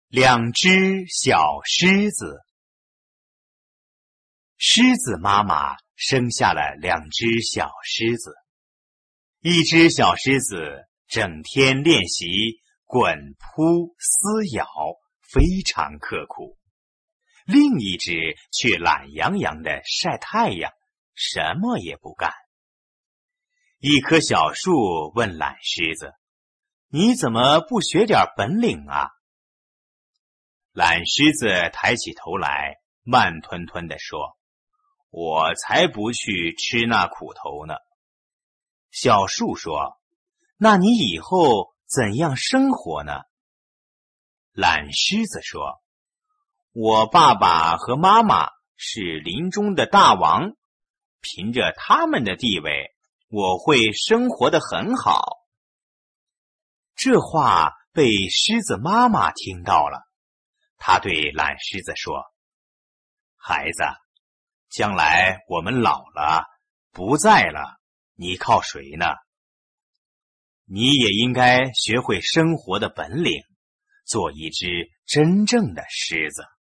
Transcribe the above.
两只小狮子。狮子妈妈生下了两只小狮子，一只小狮子整天练习滚扑撕咬，非常刻苦；另一只却懒洋洋地晒太阳，什么也不干。一棵小树问懒狮子：“你怎么不学点本领啊？”懒狮子抬起头来，慢吞吞地说：“我才不去吃那苦头呢。”小树说：“那你以后怎样生活呢？”懒狮子说：“我爸爸和妈妈是林中的大王，凭着他们的地位，我会生活得很好。”这话被狮子妈妈听到了，他对懒狮子说：“孩子，将来我们老了，不在了，你靠谁呢？你也应该学会生活的本领，做一只真正的狮子。”